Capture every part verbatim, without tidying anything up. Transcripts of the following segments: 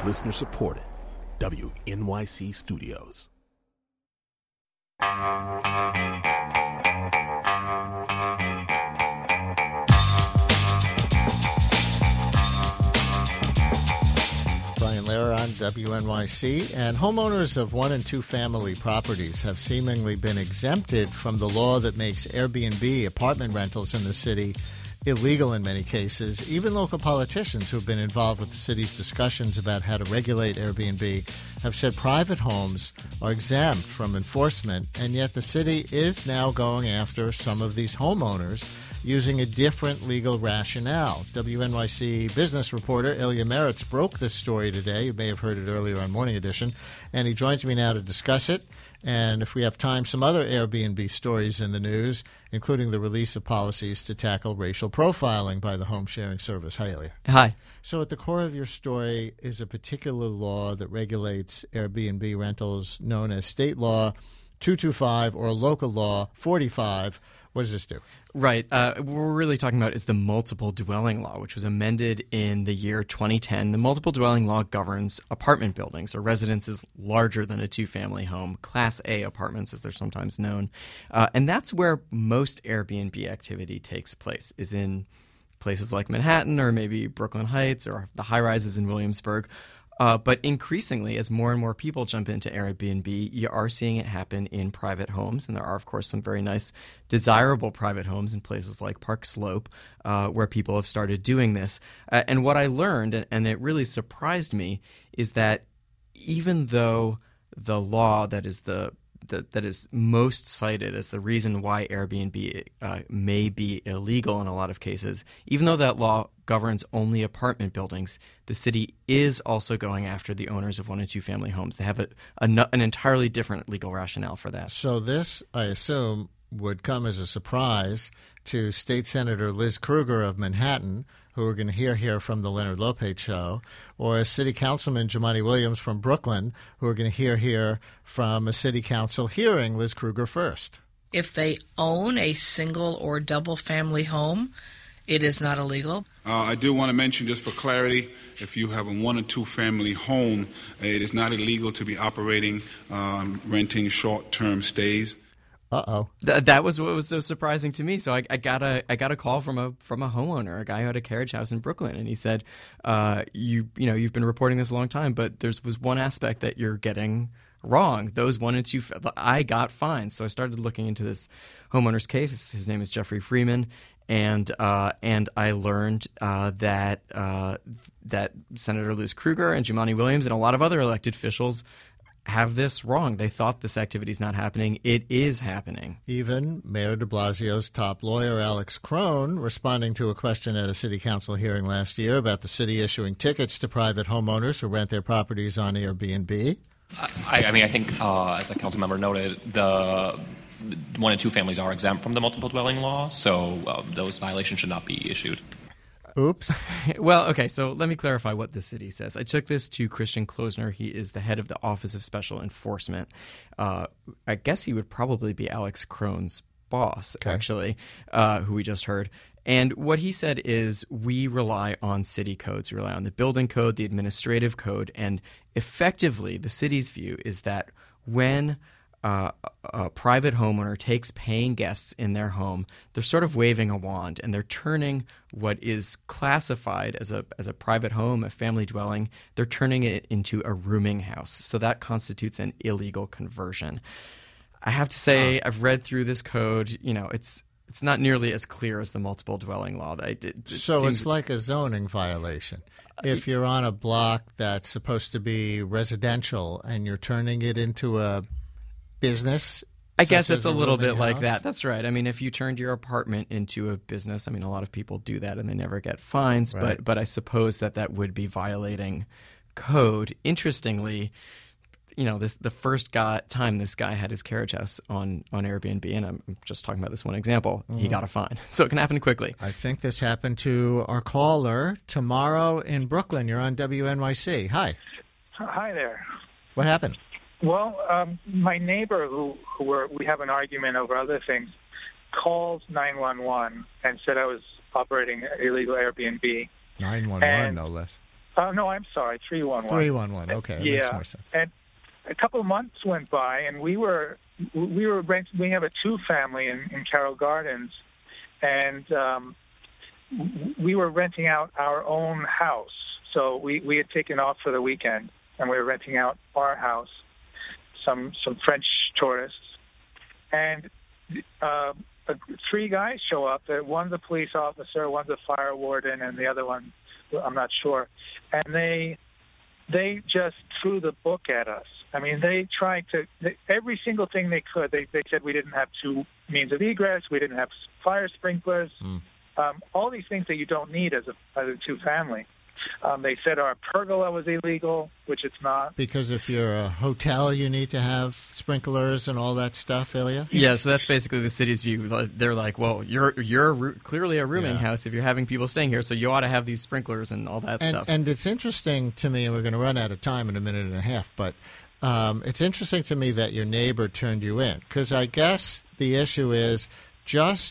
Listener supported. W N Y C Studios. Brian Lehrer on W N Y C. And homeowners of one- and two-family properties have seemingly been exempted from the law that makes Airbnb apartment rentals in the city illegal in many cases. Even local politicians who have been involved with the city's discussions about how to regulate Airbnb have said private homes are exempt from enforcement, and yet the city is now going after some of these homeowners using a different legal rationale. W N Y C business reporter Ilya Meritz broke this story today. You may have heard it earlier on Morning Edition, and he joins me now to discuss it. And if we have time, some other Airbnb stories in the news, including the release of policies to tackle racial profiling by the home sharing service. Hi, Ilya. Hi. So at the core of your story is a particular law that regulates Airbnb rentals known as State Law two twenty-five or Local Law forty-five. What does this do? Right. Uh, what we're really talking about is the multiple dwelling law, which was amended in the year twenty ten. The multiple dwelling law governs apartment buildings or residences larger than a two-family home, Class A apartments as they're sometimes known. Uh, and that's where most Airbnb activity takes place, is in places like Manhattan or maybe Brooklyn Heights or the high-rises in Williamsburg. Uh, but increasingly, as more and more people jump into Airbnb, you are seeing it happen in private homes. And there are, of course, some very nice, desirable private homes in places like Park Slope uh, where people have started doing this. Uh, and what I learned, and, and it really surprised me, is that even though the law that is the That, that is most cited as the reason why Airbnb uh, may be illegal in a lot of cases, even though that law governs only apartment buildings, the city is also going after the owners of one- and two-family homes. They have a, a, an entirely different legal rationale for that. So this, I assume, would come as a surprise to State Senator Liz Krueger of Manhattan, who we're going to hear here from the Leonard Lopate Show, or City Councilman Jumaane Williams from Brooklyn, who we're going to hear here from a City Council hearing Liz Krueger first. If they own a single or double family home, it is not illegal. Uh, I do want to mention, just for clarity, if you have a one or two family home, it is not illegal to be operating, um, renting short-term stays. Uh-oh. Th- that was what was so surprising to me. So I, I got a I got a call from a from a homeowner, a guy who had a carriage house in Brooklyn, and he said, uh, "You you know you've been reporting this a long time, but there's was one aspect that you're getting wrong. Those one and two, I got fines." So I started looking into this homeowner's case. His name is Jeffrey Freeman, and uh, and I learned uh, that uh, that Senator Liz Krueger and Jumaane Williams and a lot of other elected officials have this wrong. They thought this activity is not happening. It is happening. Even Mayor de Blasio's top lawyer, Alex Krohn, responding to a question at a city council hearing last year about the city issuing tickets to private homeowners who rent their properties on Airbnb. I, I mean, I think, uh, as the council member noted, the one and two families are exempt from the multiple dwelling law, so uh, those violations should not be issued. Oops. Well, okay, so let me clarify what the city says. I took this to Christian Klosner. He is the head of the Office of Special Enforcement. Uh, I guess he would probably be Alex Krohn's boss, okay. actually, uh, who we just heard. And what he said is we rely on city codes. We rely on the building code, the administrative code, and effectively the city's view is that when Uh, a private homeowner takes paying guests in their home, they're sort of waving a wand and they're turning what is classified as a as a private home, a family dwelling, they're turning it into a rooming house. So that constitutes an illegal conversion. I have to say, I've read through this code. You know, it's it's not nearly as clear as the multiple dwelling law. It, it, it so seems... it's like a zoning violation. If you're on a block that's supposed to be residential and you're turning it into a business, I guess it's a, a little bit house? like that. That's right. I mean, if you turned your apartment into a business, I mean, a lot of people do that and they never get fines, right. but but I suppose that that would be violating code. Interestingly, you know, this the first guy, time this guy had his carriage house on, on Airbnb, and I'm just talking about this one example, mm-hmm. he got a fine. So it can happen quickly. I think this happened to our caller tomorrow in Brooklyn. You're on W N Y C. Hi. Hi there. What happened? Well, um, my neighbor, who, who were, we have an argument over other things, called nine one one and said I was operating illegal Airbnb. nine one one, no less. Uh, no, I'm sorry, three one one. three one one, okay, that yeah. makes more sense. And a couple of months went by, and we were we were rent, we have a two family in, in Carroll Gardens, and um, we were renting out our own house. So we, we had taken off for the weekend, and we were renting out our house. Some some French tourists, and uh, three guys show up. One's a police officer, one's a fire warden, and the other one, I'm not sure. And they they just threw the book at us. I mean, they tried to they, every single thing they could. They they said we didn't have two means of egress, we didn't have fire sprinklers, mm. um, all these things that you don't need as a as a two family. Um, they said our pergola was illegal, which it's not. Because if you're a hotel, you need to have sprinklers and all that stuff, Ilya? Yeah, so that's basically the city's view. They're like, well, you're you're a, clearly a rooming yeah. house if you're having people staying here, so you ought to have these sprinklers and all that and, stuff. And it's interesting to me, and we're going to run out of time in a minute and a half, but um, it's interesting to me that your neighbor turned you in. Because I guess the issue is just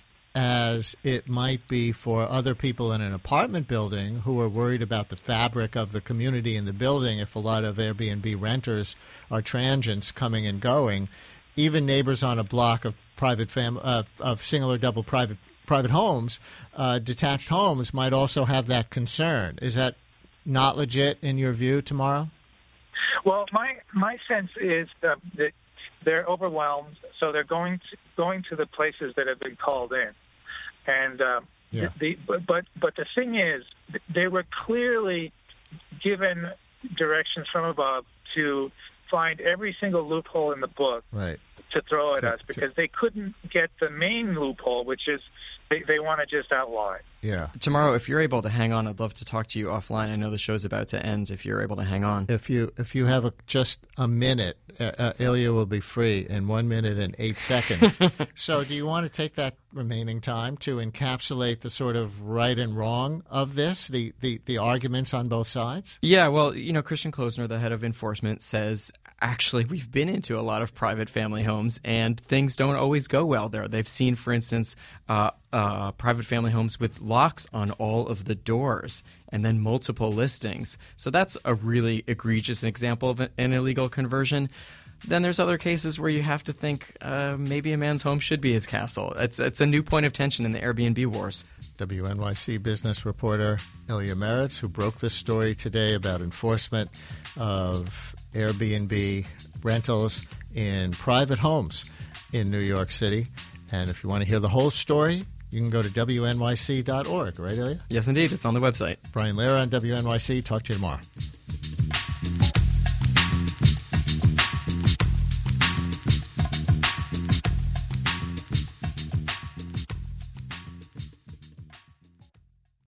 as it might be for other people in an apartment building who are worried about the fabric of the community in the building if a lot of Airbnb renters are transients coming and going, even neighbors on a block of private fam- uh, of single or double private private homes, uh, detached homes, might also have that concern. Is that not legit in your view tomorrow? Well, my my sense is uh, that they're overwhelmed, so they're going to, going to the places that have been called in. And uh, yeah. the, the but but the thing is, they were clearly given directions from above to find every single loophole in the book right. to throw at to, us because to... they couldn't get the main loophole, which is they, they want to just outlaw it. Yeah. Tomorrow, if you're able to hang on, I'd love to talk to you offline. I know the show's about to end. If you're able to hang on, if you if you have a, just a minute, uh, uh, Ilya will be free in one minute and eight seconds. So, do you want to take that remaining time to encapsulate the sort of right and wrong of this, the the, the arguments on both sides? Yeah. Well, you know, Christian Klosner, the head of enforcement, says actually we've been into a lot of private family homes and things don't always go well there. They've seen, for instance, uh, uh, private family homes with locks on all of the doors and then multiple listings. So that's a really egregious example of an illegal conversion. Then there's other cases where you have to think uh, maybe a man's home should be his castle. It's, it's a new point of tension in the Airbnb wars. W N Y C business reporter Ilya Meritz, who broke this story today about enforcement of Airbnb rentals in private homes in New York City. And if you want to hear the whole story, you can go to W N Y C dot org, right, Ilya? Yes, indeed. It's on the website. Brian Lehrer on W N Y C. Talk to you tomorrow.